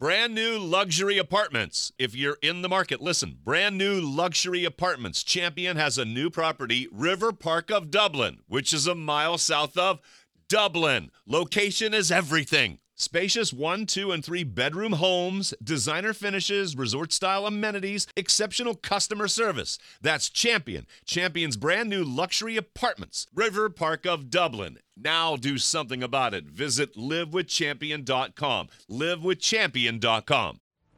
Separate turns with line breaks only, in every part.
Brand new luxury apartments. If you're in the market, listen. Brand new luxury apartments. Champion has a new property, River Park of Dublin, which is a mile south of Dublin. Location is everything. Spacious 1, 2, and 3 bedroom homes, designer finishes, resort-style amenities, exceptional customer service. That's Champion. Champion's brand new luxury apartments, River Park of Dublin. Now do something about it. Visit livewithchampion.com. livewithchampion.com.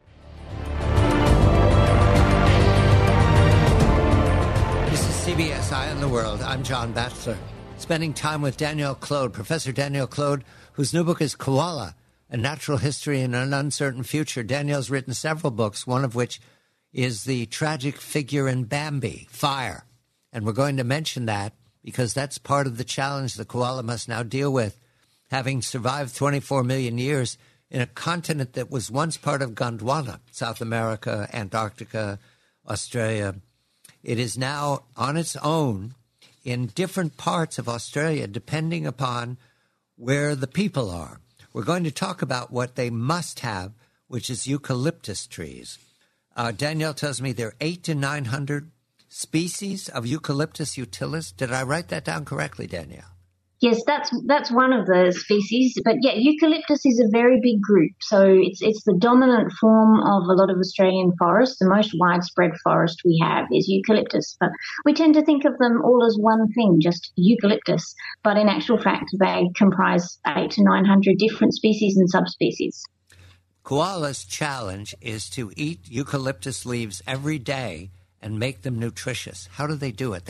This is CBS Eye on the World. I'm John Batchelor. Spending time with Danielle Clode, Professor Danielle Clode, whose new book is Koala, A Natural History in an Uncertain Future. Danielle's written several books, one of which is the tragic figure in Bambi, Fire. And we're going to mention that because that's part of the challenge the koala must now deal with, having survived 24 million years in a continent that was once part of Gondwana, South America, Antarctica, Australia. It is now on its own in different parts of Australia, depending upon where the people are. We're going to talk about what they must have, which is eucalyptus trees. Danielle tells me there are 800 to 900 species of Eucalyptus utilis. Did I write that down correctly, Danielle?
Yes, that's one of the species. But yeah, eucalyptus is a very big group. So it's the dominant form of a lot of Australian forests. The most widespread forest we have is eucalyptus. But we tend to think of them all as one thing, just eucalyptus. But in actual fact, they comprise 800 to 900 different species and subspecies.
Koala's challenge is to eat eucalyptus leaves every day and make them nutritious. How do they do it?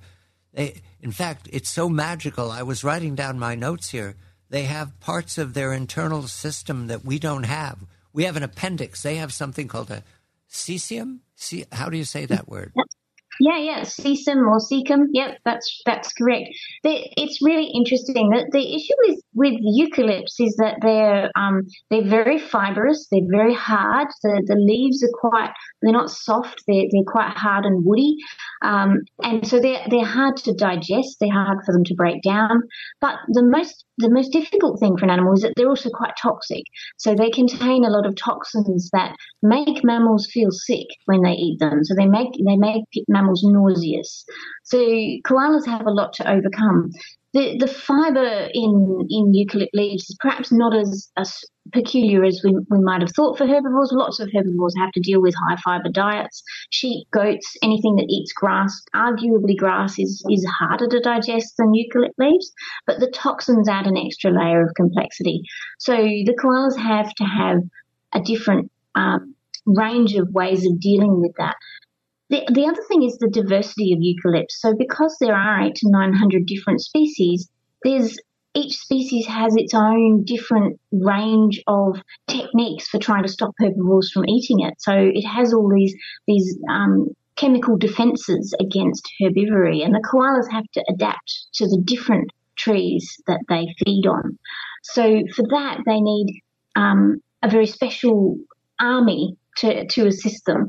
In fact, it's so magical. I was writing down my notes here. They have parts of their internal system that we don't have. We have an appendix. They have something called a cesium. How do you say that word?
Yeah, cecum or cecum. Yep, that's correct. It's really interesting that the issue with eucalypts is that they're very fibrous. They're very hard. The leaves are they're not soft. They're quite hard and woody, and so they're hard to digest. They're hard for them to break down. But the most difficult thing for an animal is that they're also quite toxic. So they contain a lot of toxins that make mammals feel sick when they eat them. So they make mammals nauseous. So koalas have a lot to overcome. The fibre in eucalypt leaves is perhaps not as peculiar as we might have thought for herbivores. Lots of herbivores have to deal with high fibre diets. Sheep, goats, anything that eats grass. Arguably grass is harder to digest than eucalypt leaves, but the toxins add an extra layer of complexity. So the koalas have to have a different range of ways of dealing with that. The other thing is the diversity of eucalypts. So because there are 800 to 900 different species, each species has its own different range of techniques for trying to stop herbivores from eating it. So it has all these chemical defenses against herbivory, and the koalas have to adapt to the different trees that they feed on. So for that, they need a very special army to assist them.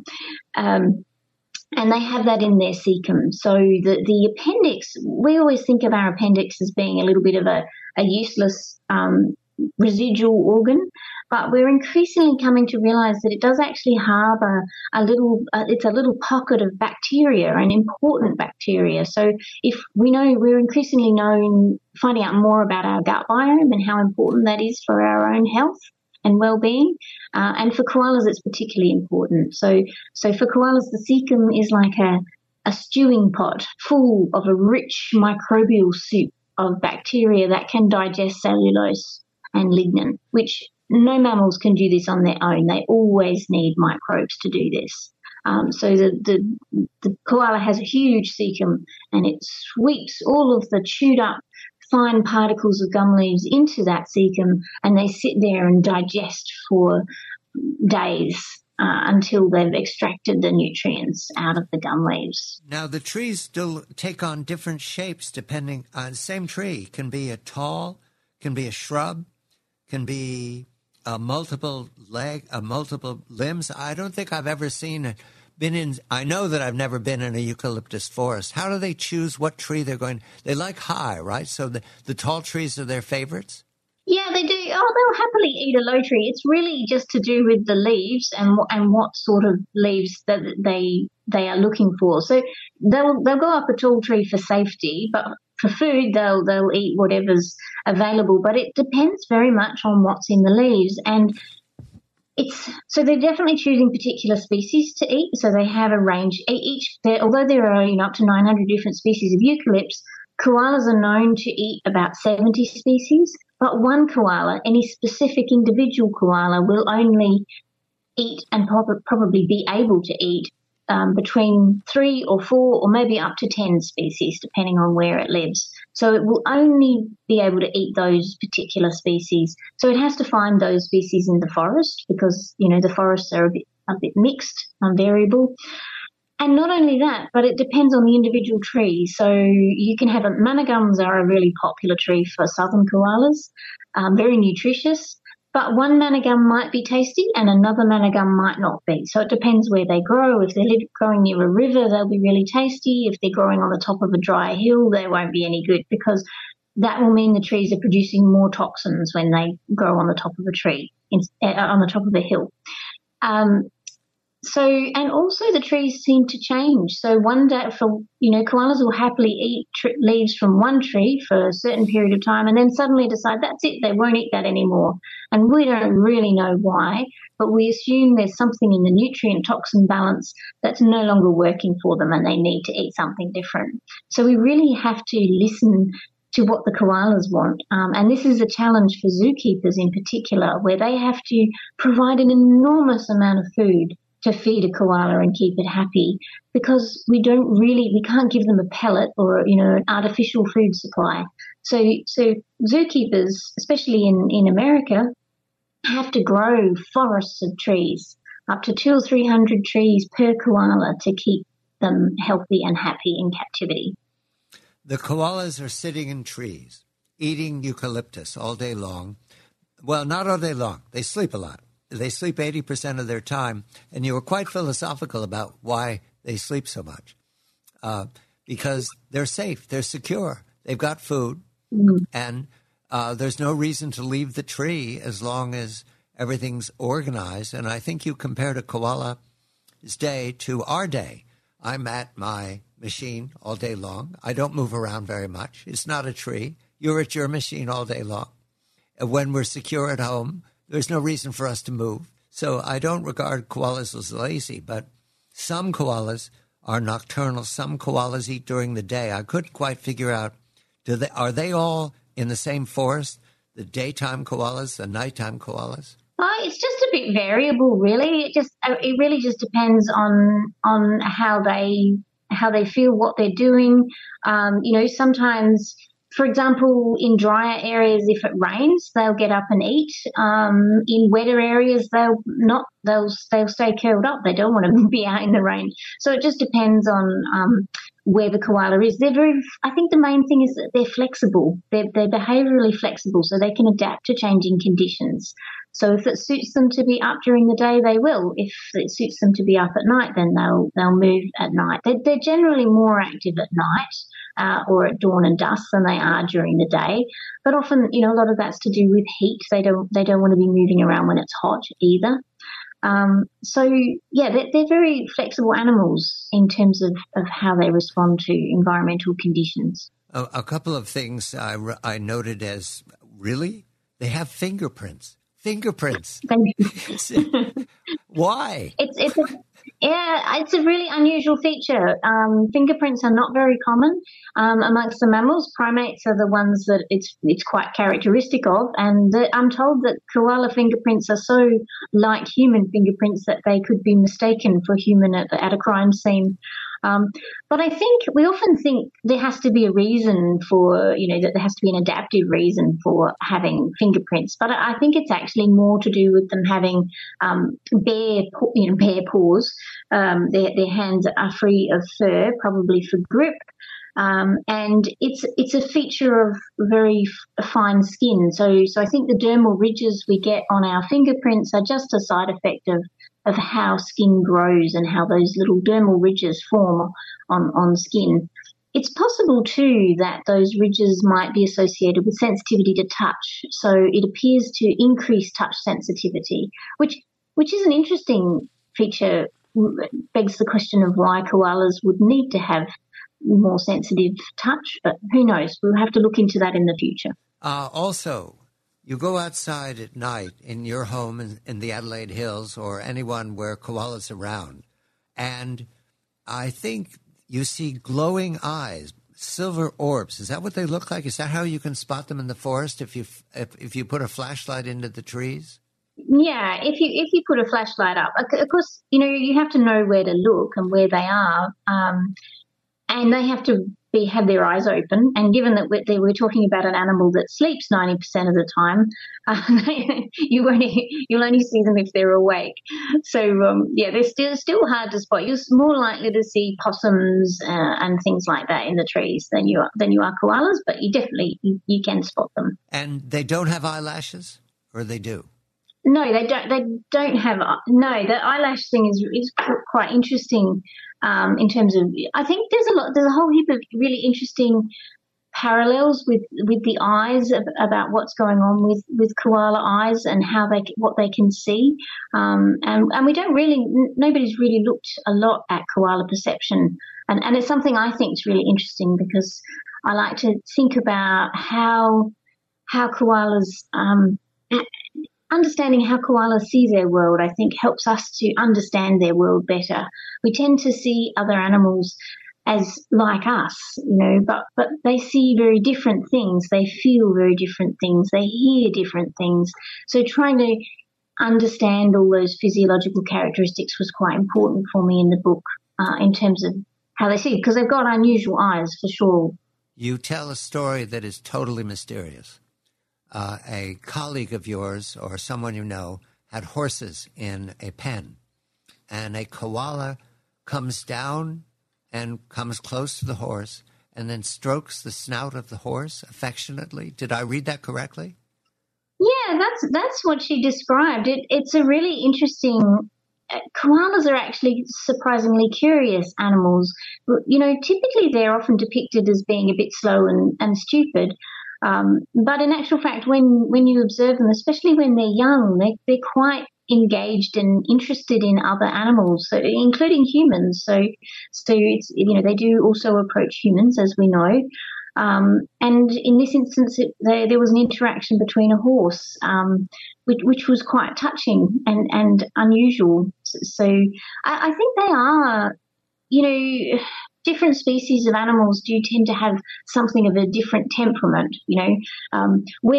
And they have that in their cecum. So the appendix, we always think of our appendix as being a little bit of a useless residual organ, but we're increasingly coming to realize that it does actually harbour it's a little pocket of bacteria, and important bacteria. So we're increasingly finding out more about our gut biome and how important that is for our own health and well-being. And for koalas, it's particularly important. So for koalas, the cecum is like a stewing pot full of a rich microbial soup of bacteria that can digest cellulose and lignin, which no mammals can do this on their own. They always need microbes to do this. So the koala has a huge cecum, and it sweeps all of the chewed up fine particles of gum leaves into that cecum, and they sit there and digest for days until they've extracted the nutrients out of the gum leaves.
Now, the trees still take on different shapes depending on the same tree. Can be a tall, can be a shrub, can be a multiple limbs. I don't think I've ever I know that I've never been in a eucalyptus forest. How do they choose what tree they're going? They like high, right? So the tall trees are their favorites?
Yeah, they do. Oh, they'll happily eat a low tree. It's really just to do with the leaves and what sort of leaves that they are looking for. So they'll go up a tall tree for safety, but for food they'll eat whatever's available. But it depends very much on what's in the leaves, and it's so they're definitely choosing particular species to eat. So they have a range. Although there are up to 900 different species of eucalypts, koalas are known to eat about 70 species. But one koala, any specific individual koala, will only eat and probably be able to eat between 3 or 4 or maybe up to 10 species, depending on where it lives. So it will only be able to eat those particular species. So it has to find those species in the forest because, the forests are a bit mixed and variable. And not only that, but it depends on the individual tree. So you can have managums are a really popular tree for southern koalas, very nutritious. But one managum might be tasty and another managum might not be. So it depends where they grow. If they're growing near a river, they'll be really tasty. If they're growing on the top of a dry hill, they won't be any good because that will mean the trees are producing more toxins when they grow on the top of a tree, on the top of a hill. And also the trees seem to change. So one day, koalas will happily eat leaves from one tree for a certain period of time and then suddenly decide that's it, they won't eat that anymore. And we don't really know why, but we assume there's something in the nutrient toxin balance that's no longer working for them and they need to eat something different. So we really have to listen to what the koalas want. And this is a challenge for zookeepers in particular, where they have to provide an enormous amount of food to feed a koala and keep it happy because we can't give them a pellet or, an artificial food supply. So zookeepers, especially in America, have to grow forests of trees, up to 200 or 300 trees per koala to keep them healthy and happy in captivity.
The koalas are sitting in trees, eating eucalyptus all day long. Well, not all day long. They sleep a lot. They sleep 80% of their time, and you were quite philosophical about why they sleep so much. Because they're safe, they're secure, they've got food, and there's no reason to leave the tree as long as everything's organized. And I think you compared a koala's day to our day. I'm at my machine all day long. I don't move around very much. It's not a tree. You're at your machine all day long. And when we're secure at home, there's no reason for us to move. So I don't regard koalas as lazy, but some koalas are nocturnal. Some koalas eat during the day. I couldn't quite figure out, are they all in the same forest, the daytime koalas, the nighttime koalas?
It's just a bit variable, really. It really just depends on how they feel, what they're doing. Sometimes, for example, in drier areas, if it rains, they'll get up and eat. In wetter areas, they'll not. They'll stay curled up. They don't want to be out in the rain. So it just depends on where the koala is. I think the main thing is that they're flexible. They're behaviourally flexible, so they can adapt to changing conditions. So if it suits them to be up during the day, they will. If it suits them to be up at night, then they'll move at night. They're generally more active at night or at dawn and dusk than they are during the day. But often, a lot of that's to do with heat. They don't want to be moving around when it's hot either. They're very flexible animals in terms of how they respond to environmental conditions.
A couple of things I noted as, really? They have fingerprints. Why? It's a really unusual feature. Fingerprints are not very common amongst the mammals. Primates are the ones that it's quite characteristic of, and I'm told that koala fingerprints are so like human fingerprints that they could be mistaken for human at a crime scene. But I think we often think there has to be a reason for, that there has to be an adaptive reason for having fingerprints. But I think it's actually more to do with them having bare paws. Their hands are free of fur, probably for grip. And it's a feature of very fine skin. So I think the dermal ridges we get on our fingerprints are just a side effect of how skin grows and how those little dermal ridges form on skin.
it's possible too that those ridges might be associated with sensitivity to touch. So it appears to increase touch sensitivity, which is an interesting feature. Begs the question of why koalas would need to have more sensitive touch, but who knows? We'll have to look into that in the future.
Also, you go outside at night in your home in the Adelaide Hills or anyone where koalas are around, and I think you see glowing eyes, silver orbs. Is that what they look like? Is that how you can spot them in the forest if you put a flashlight into the trees?
Yeah, if you put a flashlight up, of course, you have to know where to look and where they are, and they have to have their eyes open. And given that we're talking about an animal that sleeps 90% of the time, you'll only see them if they're awake. So they're still hard to spot. You're more likely to see possums and things like that in the trees than you are koalas, but you can spot them.
And they don't have eyelashes, or they do?
No, they don't have. No, the eyelash thing is quite interesting in terms of. I think there's a whole heap of really interesting parallels with the eyes about what's going on with koala eyes and what they can see. And we nobody's really looked a lot at koala perception, and it's something I think is really interesting because I like to think about how koalas. Understanding how koalas see their world, I think, helps us to understand their world better. We tend to see other animals as like us, but they see very different things. They feel very different things. They hear different things. So trying to understand all those physiological characteristics was quite important for me in the book in terms of how they see, because they've got unusual eyes for sure.
You tell a story that is totally mysterious. A colleague of yours or someone you know had horses in a pen, and a koala comes down and comes close to the horse and then strokes the snout of the horse affectionately. Did I read that correctly?
Yeah, that's what she described. It's a really interesting. Koalas are actually surprisingly curious animals. Typically they're often depicted as being a bit slow and stupid. But in actual fact, when you observe them, especially when they're young, they're quite engaged and interested in other animals, so including humans. So it's, they do also approach humans, as we know. And in this instance, there was an interaction between a horse, which was quite touching and unusual. So I think they are, different species of animals do tend to have something of a different temperament. We're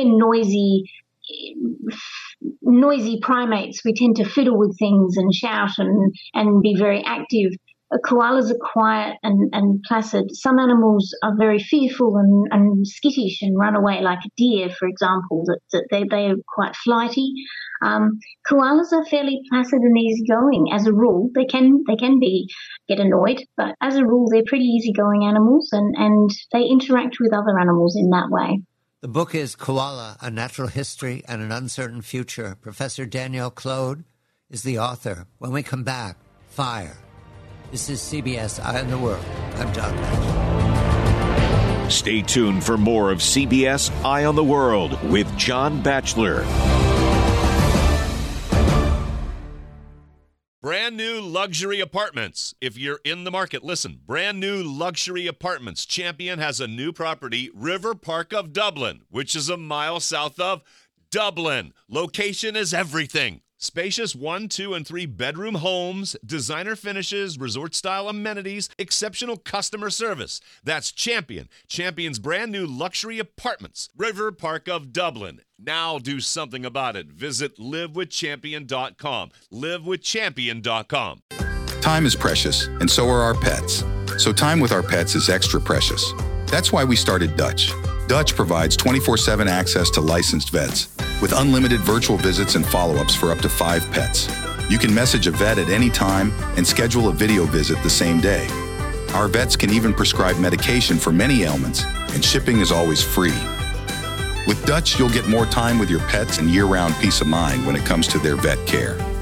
noisy primates. We tend to fiddle with things and shout and be very active. Koalas are quiet and placid. Some animals are very fearful and skittish and run away, like a deer, for example, that they are quite flighty. Koalas are fairly placid and easygoing. As a rule, they can get annoyed, but as a rule, they're pretty easygoing animals and they interact with other animals in that way.
The book is Koala, A Natural History and an Uncertain Future. Professor Danielle Clode is the author. When we come back, fire. This is CBS Eye on the World. I'm John Batchelor.
Stay tuned for more of CBS Eye on the World with John Batchelor.
Brand new luxury apartments. If you're in the market, listen. Brand new luxury apartments. Champion has a new property, River Park of Dublin, which is a mile south of Dublin. Location is everything. Spacious 1, 2, and 3 bedroom homes, designer finishes, resort-style amenities, exceptional customer service. That's Champion. Champion's brand new luxury apartments. River Park of Dublin. Now do something about it. Visit livewithchampion.com. Livewithchampion.com.
Time is precious, and so are our pets. So time with our pets is extra precious. That's why we started Dutch. Dutch provides 24/7 access to licensed vets with unlimited virtual visits and follow-ups for up to 5 pets. You can message a vet at any time and schedule a video visit the same day. Our vets can even prescribe medication for many ailments, and shipping is always free. With Dutch, you'll get more time with your pets and year-round peace of mind when it comes to their vet care.